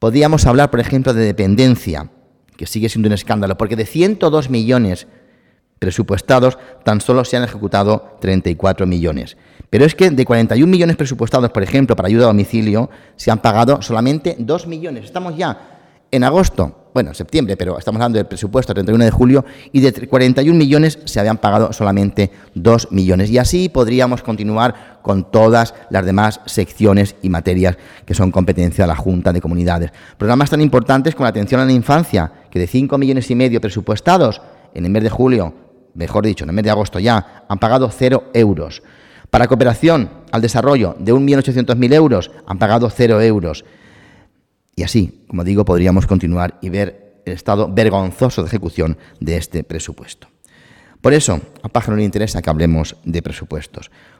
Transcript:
Podríamos hablar, por ejemplo, de dependencia, que sigue siendo un escándalo, porque de 102 millones presupuestados, tan solo se han ejecutado 34 millones. Pero es que de 41 millones presupuestados, por ejemplo, para ayuda a domicilio, se han pagado solamente 2 millones. Estamos ya en agosto, bueno, en septiembre, pero estamos hablando del presupuesto 31 de julio, y de 41 millones se habían pagado solamente 2 millones. Y así podríamos continuar con todas las demás secciones y materias que son competencia de la Junta de Comunidades. Programas tan importantes como la atención a la infancia, que de 5,5 millones presupuestados en el mes de julio, mejor dicho, en el mes de agosto ya, han pagado 0 euros. Para cooperación al desarrollo de 1.800.000 euros, han pagado 0 euros. Y así, como digo, podríamos continuar y ver el estado vergonzoso de ejecución de este presupuesto. Por eso, a Pájaro le interesa que hablemos de presupuestos,